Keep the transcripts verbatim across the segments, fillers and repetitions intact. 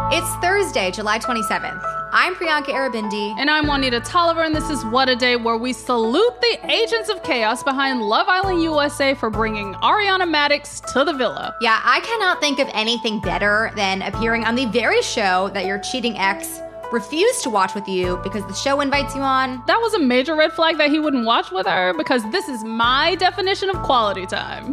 It's Thursday, July twenty-seventh. I'm Priyanka Aribindi. And I'm Juanita Tolliver, and this is What a Day, where we salute the agents of chaos behind Love Island U S A for bringing Ariana Madix to the villa. Yeah, I cannot think of anything better than appearing on the very show that your cheating ex refused to watch with you because the show invites you on. That was a major red flag that he wouldn't watch with her, because this is my definition of quality time.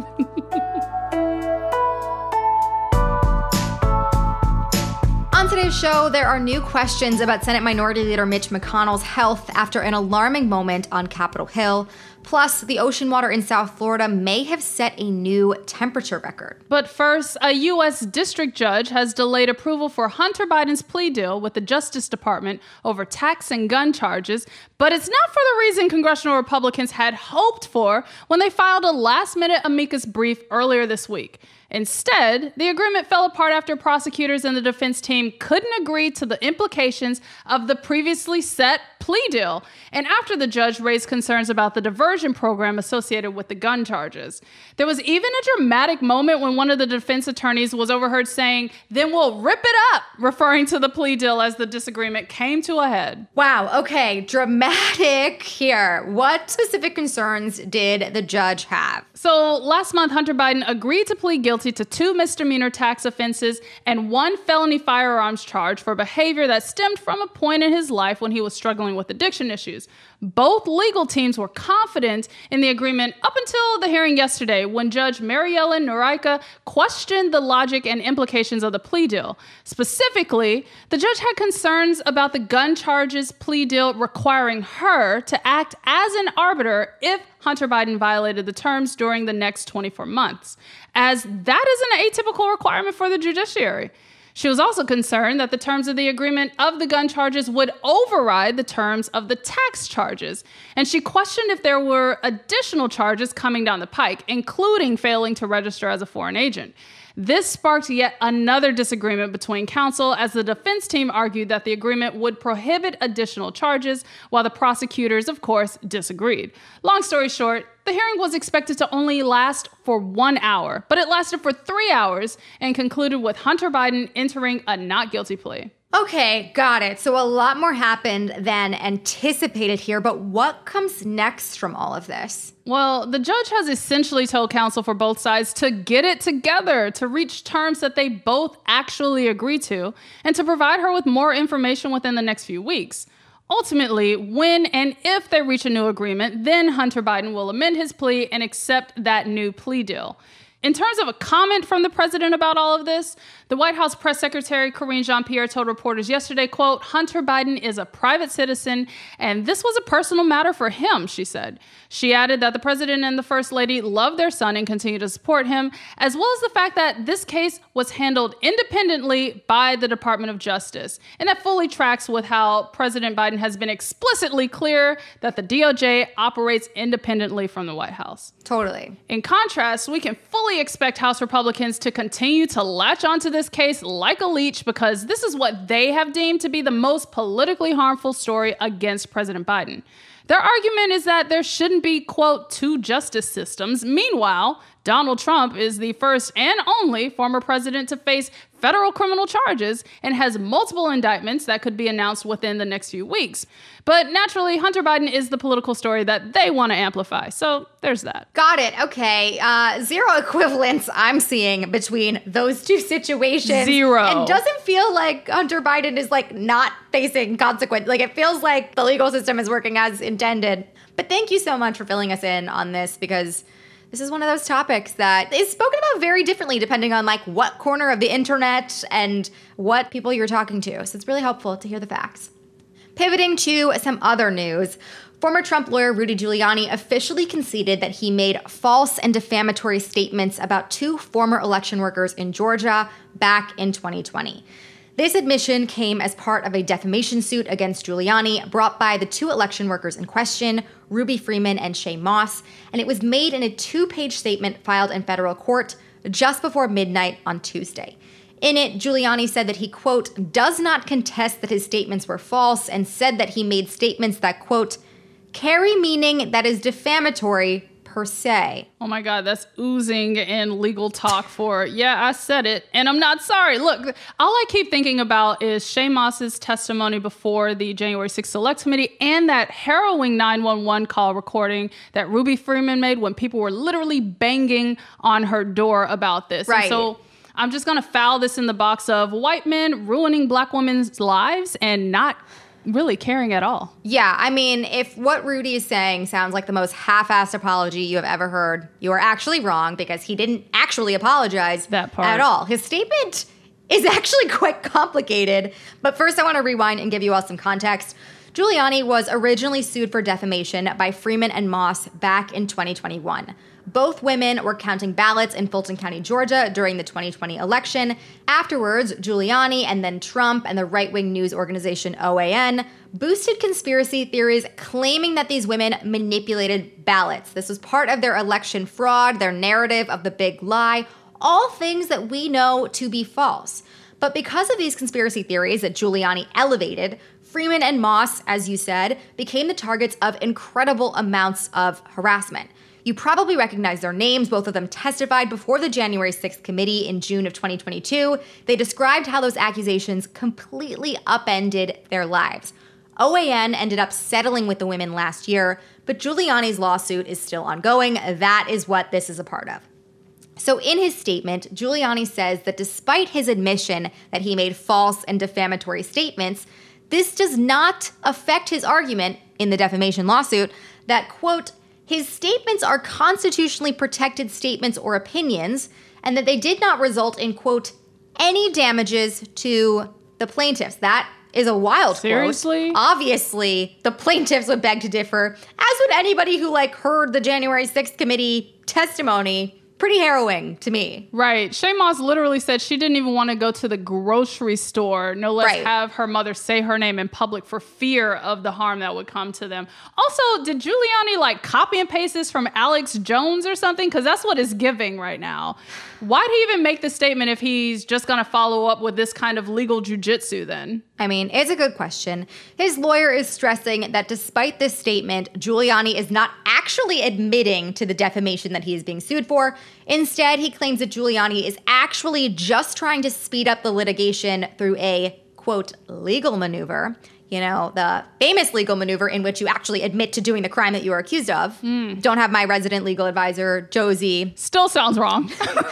On today's show, there are new questions about Senate Minority Leader Mitch McConnell's health after an alarming moment on Capitol Hill. Plus, the ocean water in South Florida may have set a new temperature record. But first, a U S district judge has delayed approval for Hunter Biden's plea deal with the Justice Department over tax and gun charges, but it's not for the reason congressional Republicans had hoped for when they filed a last-minute amicus brief earlier this week. Instead, the agreement fell apart after prosecutors and the defense team couldn't agree to the implications of the previously set plea deal, and after the judge raised concerns about the diversion program associated with the gun charges. There was even a dramatic moment when one of the defense attorneys was overheard saying, "Then we'll rip it up," referring to the plea deal as the disagreement came to a head. Wow, okay, dramatic here. What specific concerns did the judge have? So last month, Hunter Biden agreed to plead guilty to two misdemeanor tax offenses and one felony firearms charge for behavior that stemmed from a point in his life when he was struggling with addiction issues. Both legal teams were confident in the agreement up until the hearing yesterday, when Judge Mary Ellen Noreika questioned the logic and implications of the plea deal. Specifically, the judge had concerns about the gun charges plea deal requiring her to act as an arbiter if Hunter Biden violated the terms during the next twenty-four months, as that is an atypical requirement for the judiciary. She was also concerned that the terms of the agreement of the gun charges would override the terms of the tax charges, and she questioned if there were additional charges coming down the pike, including failing to register as a foreign agent. This sparked yet another disagreement between counsel, as the defense team argued that the agreement would prohibit additional charges, while the prosecutors, of course, disagreed. Long story short, the hearing was expected to only last for one hour, but it lasted for three hours and concluded with Hunter Biden entering a not guilty plea. Okay, got it. So a lot more happened than anticipated here, but what comes next from all of this? Well, the judge has essentially told counsel for both sides to get it together, to reach terms that they both actually agree to, and to provide her with more information within the next few weeks. Ultimately, when and if they reach a new agreement, then Hunter Biden will amend his plea and accept that new plea deal. In terms of a comment from the president about all of this, the White House press secretary Karine Jean-Pierre told reporters yesterday, quote, "Hunter Biden is a private citizen, and this was a personal matter for him," she said. She added that the president and the first lady love their son and continue to support him, as well as the fact that this case was handled independently by the Department of Justice. And that fully tracks with how President Biden has been explicitly clear that the D O J operates independently from the White House. Totally. In contrast, we can fully expect House Republicans to continue to latch onto this case like a leech, because this is what they have deemed to be the most politically harmful story against President Biden. Their argument is that there shouldn't be, quote, two justice systems. Meanwhile, Donald Trump is the first and only former president to face federal criminal charges and has multiple indictments that could be announced within the next few weeks. But naturally, Hunter Biden is the political story that they want to amplify. So there's that. Got it. Okay. Uh, zero equivalence I'm seeing between those two situations. Zero. It doesn't feel like Hunter Biden is like not facing consequence. Like it feels like the legal system is working as intended. But thank you so much for filling us in on this, because this is one of those topics that is spoken about very differently depending on like what corner of the internet and what people you're talking to. So it's really helpful to hear the facts. Pivoting to some other news, former Trump lawyer Rudy Giuliani officially conceded that he made false and defamatory statements about two former election workers in Georgia back in twenty twenty. This admission came as part of a defamation suit against Giuliani brought by the two election workers in question, Ruby Freeman and Shay Moss, and it was made in a two-page statement filed in federal court just before midnight on Tuesday. In it, Giuliani said that he, quote, does not contest that his statements were false, and said that he made statements that, quote, carry meaning that is defamatory per per se. Oh my God, that's oozing in legal talk for, yeah, I said it, and I'm not sorry. Look, all I keep thinking about is Shaye Moss's testimony before the January sixth Select Committee and that harrowing nine one one call recording that Ruby Freeman made when people were literally banging on her door about this. Right. And so I'm just going to foul this in the box of white men ruining black women's lives and not really caring at all. Yeah, I mean, if what Rudy is saying sounds like the most half-assed apology you have ever heard, you are actually wrong because he didn't actually apologize that part. at all. His statement is actually quite complicated. But first, I want to rewind and give you all some context. Giuliani was originally sued for defamation by Freeman and Moss back in twenty twenty-one. Both women were counting ballots in Fulton County, Georgia during the twenty twenty election. Afterwards, Giuliani and then Trump and the right-wing news organization O A N boosted conspiracy theories claiming that these women manipulated ballots. This was part of their election fraud, their narrative of the big lie, all things that we know to be false. But because of these conspiracy theories that Giuliani elevated, Freeman and Moss, as you said, became the targets of incredible amounts of harassment. You probably recognize their names. Both of them testified before the January sixth committee in June of twenty twenty-two. They described how those accusations completely upended their lives. O A N ended up settling with the women last year, but Giuliani's lawsuit is still ongoing. That is what this is a part of. So in his statement, Giuliani says that despite his admission that he made false and defamatory statements, this does not affect his argument in the defamation lawsuit that, quote, his statements are constitutionally protected statements or opinions, and that they did not result in, quote, any damages to the plaintiffs. That is a wild Seriously? quote. Obviously, the plaintiffs would beg to differ, as would anybody who, like, heard the January sixth committee testimony. Pretty harrowing to me. Right. Shaye Moss literally said she didn't even want to go to the grocery store, no less Right. have her mother say her name in public for fear of the harm that would come to them. Also, did Giuliani like copy and paste this from Alex Jones or something? Because that's what it's giving right now. Why'd he even make the statement if he's just going to follow up with this kind of legal jujitsu then? I mean, it's a good question. His lawyer is stressing that despite this statement, Giuliani is not actually admitting to the defamation that he is being sued for. Instead, he claims that Giuliani is actually just trying to speed up the litigation through a, quote, legal maneuver. You know, the famous legal maneuver in which you actually admit to doing the crime that you are accused of. Mm. Don't have my resident legal advisor, Josie. Still sounds wrong.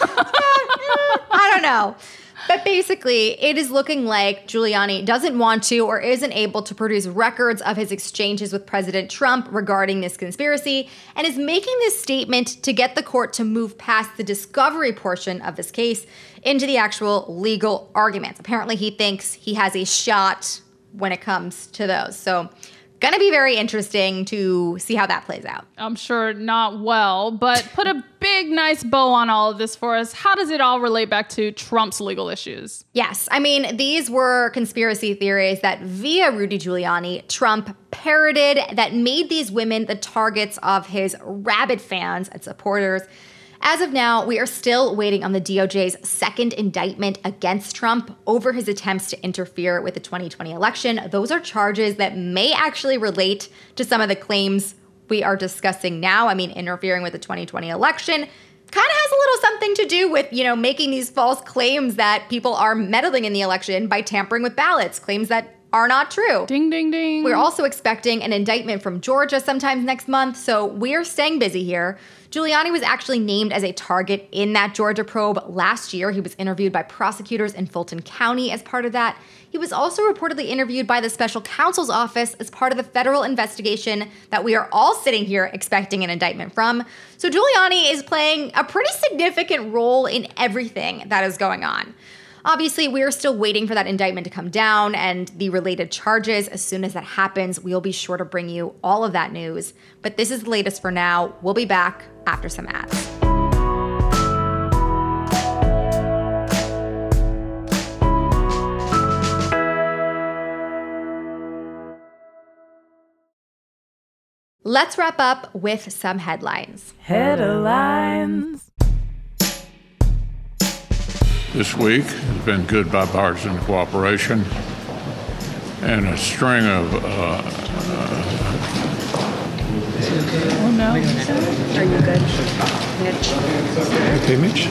I don't know. But basically, it is looking like Giuliani doesn't want to or isn't able to produce records of his exchanges with President Trump regarding this conspiracy and is making this statement to get the court to move past the discovery portion of this case into the actual legal arguments. Apparently, he thinks he has a shot when it comes to those. So, gonna be very interesting to see how that plays out. I'm sure not well, but put a big, nice bow on all of this for us. How does it all relate back to Trump's legal issues? Yes. I mean, these were conspiracy theories that via Rudy Giuliani, Trump parroted that made these women the targets of his rabid fans and supporters. As of now, we are still waiting on the D O J's second indictment against Trump over his attempts to interfere with the twenty twenty election. Those are charges that may actually relate to some of the claims we are discussing now. I mean, interfering with the twenty twenty election kind of has a little something to do with, you know, making these false claims that people are meddling in the election by tampering with ballots, claims that are not true. Ding, ding, ding. We're also expecting an indictment from Georgia sometime next month, so we're staying busy here. Giuliani was actually named as a target in that Georgia probe last year. He was interviewed by prosecutors in Fulton County as part of that. He was also reportedly interviewed by the special counsel's office as part of the federal investigation that we are all sitting here expecting an indictment from. So Giuliani is playing a pretty significant role in everything that is going on. Obviously, we are still waiting for that indictment to come down and the related charges. As soon as that happens, we'll be sure to bring you all of that news. But this is the latest for now. We'll be back after some ads. Let's wrap up with some headlines. Headlines. This week has been good bipartisan cooperation and a string of uh, uh, Oh, no. Are you good, Mitch? Okay, Mitch.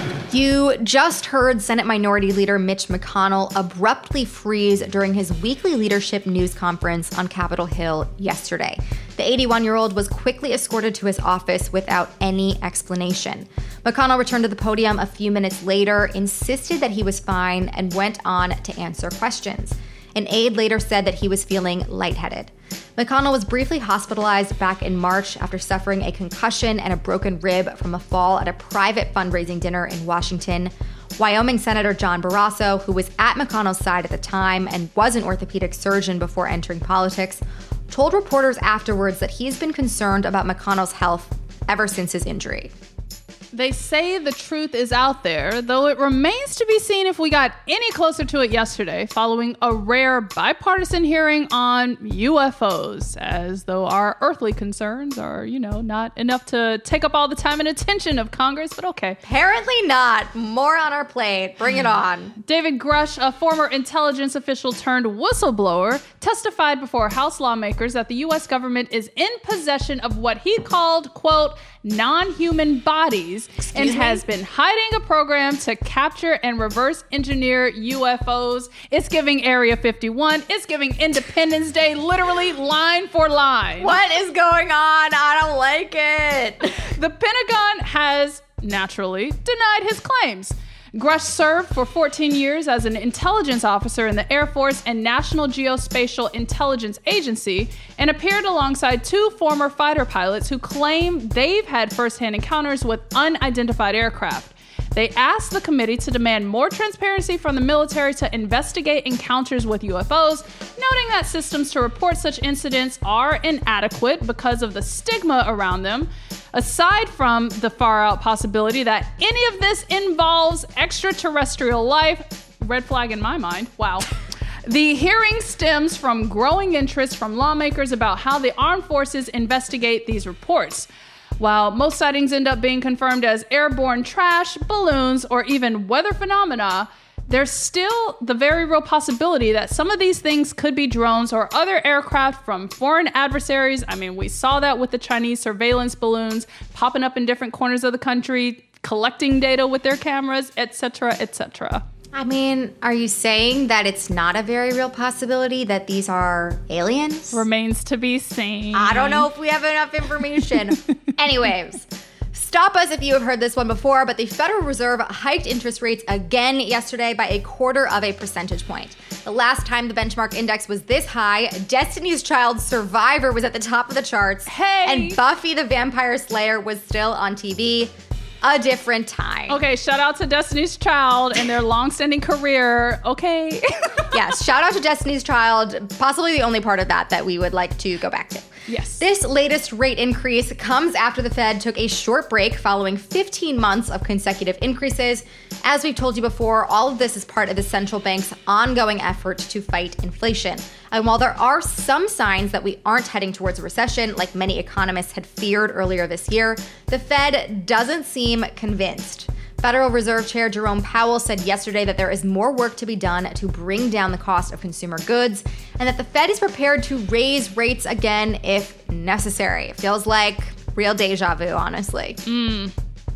You just heard Senate Minority Leader Mitch McConnell abruptly freeze during his weekly leadership news conference on Capitol Hill yesterday. The eighty-one-year-old was quickly escorted to his office without any explanation. McConnell returned to the podium a few minutes later, insisted that he was fine, and went on to answer questions. An aide later said that he was feeling lightheaded. McConnell was briefly hospitalized back in March after suffering a concussion and a broken rib from a fall at a private fundraising dinner in Washington. Wyoming Senator John Barrasso, who was at McConnell's side at the time and was an orthopedic surgeon before entering politics, told reporters afterwards that he's been concerned about McConnell's health ever since his injury. They say the truth is out there, though it remains to be seen if we got any closer to it yesterday, following a rare bipartisan hearing on U F Os, as though our earthly concerns are, you know, not enough to take up all the time and attention of Congress, but okay. Apparently not. More on our plate. Bring it on. David Grush, a former intelligence official turned whistleblower, testified before House lawmakers that the U S government is in possession of what he called, quote, non-human bodies, Excuse and me? has been hiding a program to capture and reverse engineer U F Os. It's giving Area fifty-one. It's giving Independence Day, literally line for line. What is going on? I don't like it. The Pentagon has naturally denied his claims. Grush served for fourteen years as an intelligence officer in the Air Force and National Geospatial Intelligence Agency, and appeared alongside two former fighter pilots who claim they've had firsthand encounters with unidentified aircraft. They asked the committee to demand more transparency from the military to investigate encounters with U F Os, noting that systems to report such incidents are inadequate because of the stigma around them. Aside from the far-out possibility that any of this involves extraterrestrial life, red flag in my mind, wow. The hearing stems from growing interest from lawmakers about how the armed forces investigate these reports. While most sightings end up being confirmed as airborne trash, balloons, or even weather phenomena, there's still the very real possibility that some of these things could be drones or other aircraft from foreign adversaries. I mean, we saw that with the Chinese surveillance balloons popping up in different corners of the country, collecting data with their cameras, et cetera, et cetera. I mean, are you saying that it's not a very real possibility that these are aliens? Remains to be seen. I don't know if we have enough information. Anyways, stop us if you have heard this one before, but the Federal Reserve hiked interest rates again yesterday by a quarter of a percentage point. The last time the benchmark index was this high, Destiny's Child Survivor was at the top of the charts. Hey! And Buffy the Vampire Slayer was still on T V. A different time. Okay, shout out to Destiny's Child and their long-standing career. Okay. Yes, shout out to Destiny's Child, possibly the only part of that that we would like to go back to. Yes. This latest rate increase comes after the Fed took a short break following fifteen months of consecutive increases. As we've told you before, all of this is part of the central bank's ongoing effort to fight inflation. And while there are some signs that we aren't heading towards a recession, like many economists had feared earlier this year, the Fed doesn't seem convinced. Federal Reserve Chair Jerome Powell said yesterday that there is more work to be done to bring down the cost of consumer goods, and that the Fed is prepared to raise rates again if necessary. It feels like real deja vu, honestly. Mm.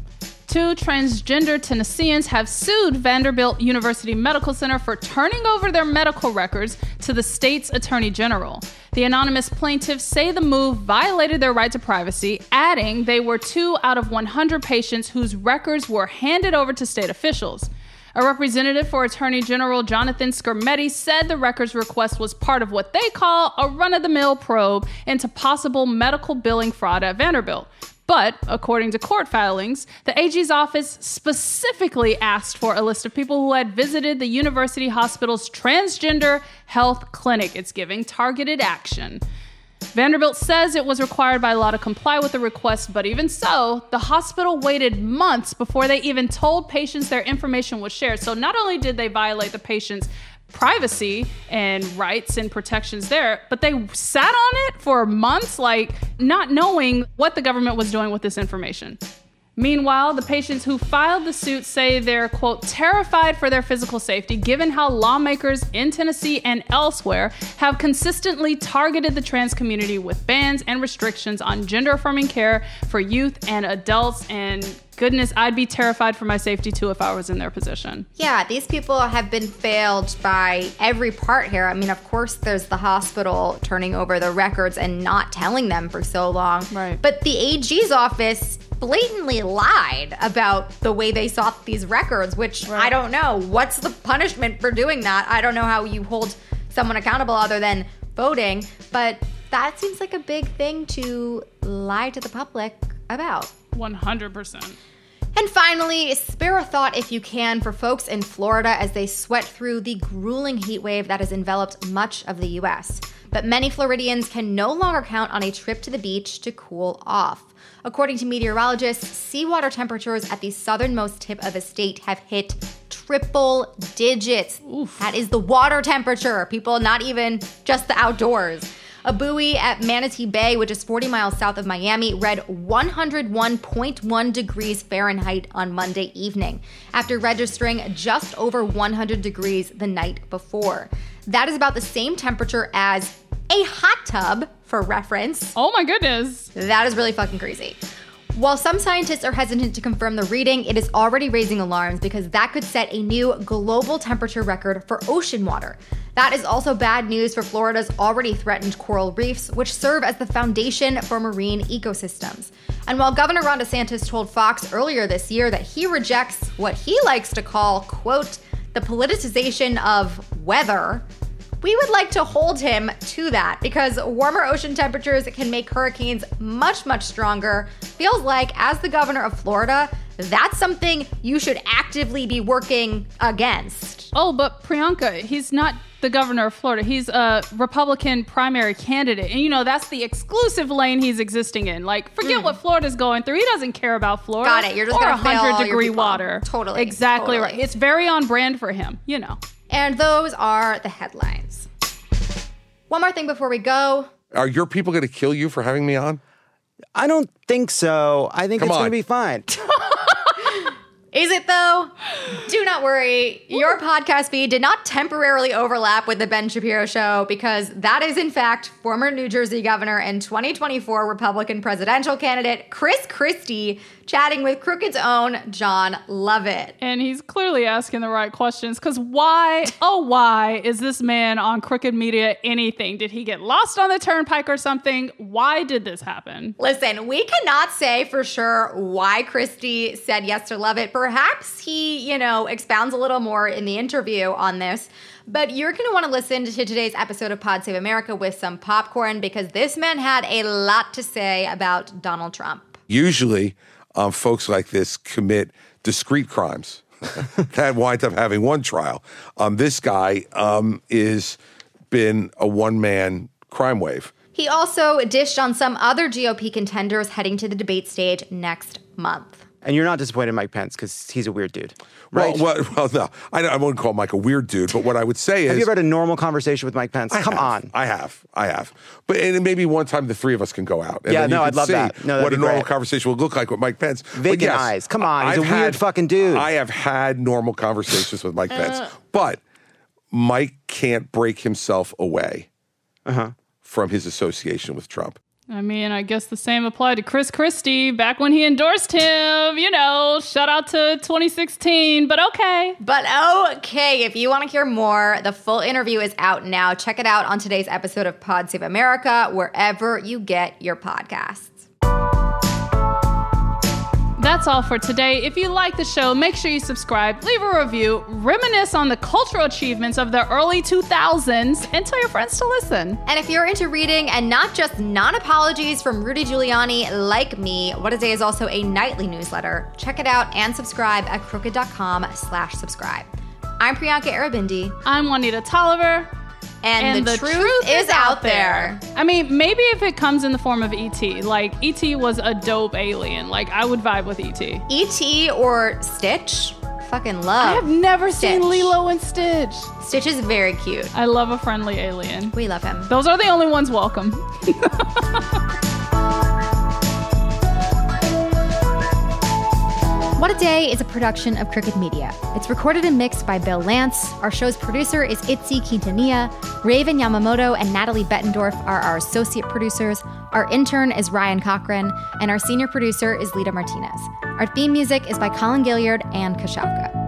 Two transgender Tennesseans have sued Vanderbilt University Medical Center for turning over their medical records to the state's attorney general. The anonymous plaintiffs say the move violated their right to privacy, adding they were two out of one hundred patients whose records were handed over to state officials. A representative for Attorney General Jonathan Skrmetti said the records request was part of what they call a run-of-the-mill probe into possible medical billing fraud at Vanderbilt. But, according to court filings, the A G's office specifically asked for a list of people who had visited the university hospital's transgender health clinic. It's giving targeted action. Vanderbilt says it was required by law to comply with the request, but even so, the hospital waited months before they even told patients their information was shared. So not only did they violate the patient's privacy and rights and protections there, but they sat on it for months, like not knowing what the government was doing with this information. Meanwhile, the patients who filed the suit say they're, quote, terrified for their physical safety given how lawmakers in Tennessee and elsewhere have consistently targeted the trans community with bans and restrictions on gender-affirming care for youth and adults. And goodness, I'd be terrified for my safety too if I was in their position. Yeah, these people have been failed by every part here. I mean, of course, there's the hospital turning over the records and not telling them for so long. Right. But the A G's office blatantly lied about the way they sought these records, which right. I don't know. What's the punishment for doing that? I don't know how you hold someone accountable other than voting, but that seems like a big thing to lie to the public about. one hundred percent. And finally, spare a thought if you can for folks in Florida as they sweat through the grueling heat wave that has enveloped much of the U S. But many Floridians can no longer count on a trip to the beach to cool off. According to meteorologists, seawater temperatures at the southernmost tip of the state have hit triple digits. Oof. That is the water temperature, people, not even just the outdoors. A buoy at Manatee Bay, which is forty miles south of Miami, read one hundred one point one degrees Fahrenheit on Monday evening, after registering just over one hundred degrees the night before. That is about the same temperature as a hot tub, for reference. Oh my goodness. That is really fucking crazy. While some scientists are hesitant to confirm the reading, it is already raising alarms because that could set a new global temperature record for ocean water. That is also bad news for Florida's already threatened coral reefs, which serve as the foundation for marine ecosystems. And while Governor Ron DeSantis told Fox earlier this year that he rejects what he likes to call, quote, the politicization of weather, we would like to hold him to that because warmer ocean temperatures can make hurricanes much, much stronger. Feels like, as the governor of Florida, that's something you should actively be working against. Oh, but Priyanka, he's not the governor of Florida. He's a Republican primary candidate. And, you know, that's the exclusive lane he's existing in. Like, forget mm. what Florida's going through. He doesn't care about Florida. Got it. You're just or going to fail one hundred all degree your people. water. Totally. Exactly totally. right. It's very on brand for him, you know. And those are the headlines. One more thing before we go. Are your people going to kill you for having me on? I don't think so. I think Come it's on. going to be fine. Is it though? Do not worry. Your podcast feed did not temporarily overlap with the Ben Shapiro Show because that is, in fact, former New Jersey governor and twenty twenty-four Republican presidential candidate Chris Christie chatting with Crooked's own John Lovett. And he's clearly asking the right questions because why, oh why, is this man on Crooked Media anything? Did he get lost on the turnpike or something? Why did this happen? Listen, we cannot say for sure why Christie said yes to Lovett. Perhaps he, you know, expounds a little more in the interview on this. But you're going to want to listen to today's episode of Pod Save America with some popcorn because this man had a lot to say about Donald Trump. Usually, um, folks like this commit discrete crimes that wind up having one trial. Um, this guy um, is been a one-man crime wave. He also dished on some other G O P contenders heading to the debate stage next month. And you're not disappointed in Mike Pence because he's a weird dude, right? Well, well, well no, I, I wouldn't call Mike a weird dude, but what I would say is... Have you ever had a normal conversation with Mike Pence? I Come have, on. I have. I have. But and maybe one time the three of us can go out. And yeah, then you no, can I'd love see that. No, what a be normal great. conversation would look like with Mike Pence. Vacant yes, eyes. Come on. He's I've a weird had, fucking dude. I have had normal conversations with Mike Pence. But Mike can't break himself away uh-huh. from his association with Trump. I mean, I guess the same applied to Chris Christie back when he endorsed him. You know, shout out to twenty sixteen, but okay. But okay, if you want to hear more, the full interview is out now. Check it out on today's episode of Pod Save America, wherever you get your podcasts. That's all for today. If you like the show, make sure you subscribe, leave a review, reminisce on the cultural achievements of the early two thousands, and tell your friends to listen. And if you're into reading and not just non-apologies from Rudy Giuliani like me, What a Day is also a nightly newsletter. Check it out and subscribe at crooked.com slash subscribe. I'm Priyanka Arabindi. I'm Juanita Tolliver. And, and the, the truth, truth is out there. there. I mean, maybe if it comes in the form of E T Like, E T was a dope alien. Like, I would vibe with E T E T or Stitch? Fucking love. I have never Stitch. seen Lilo and Stitch. Stitch is very cute. I love a friendly alien. We love him. Those are the only ones welcome. What a Day is a production of Crooked Media. It's recorded and mixed by Bill Lance. Our show's producer is Itzy Quintanilla. Raven Yamamoto and Natalie Bettendorf are our associate producers. Our intern is Ryan Cochran, and our senior producer is Lita Martinez. Our theme music is by Colin Gilliard and Kashaka.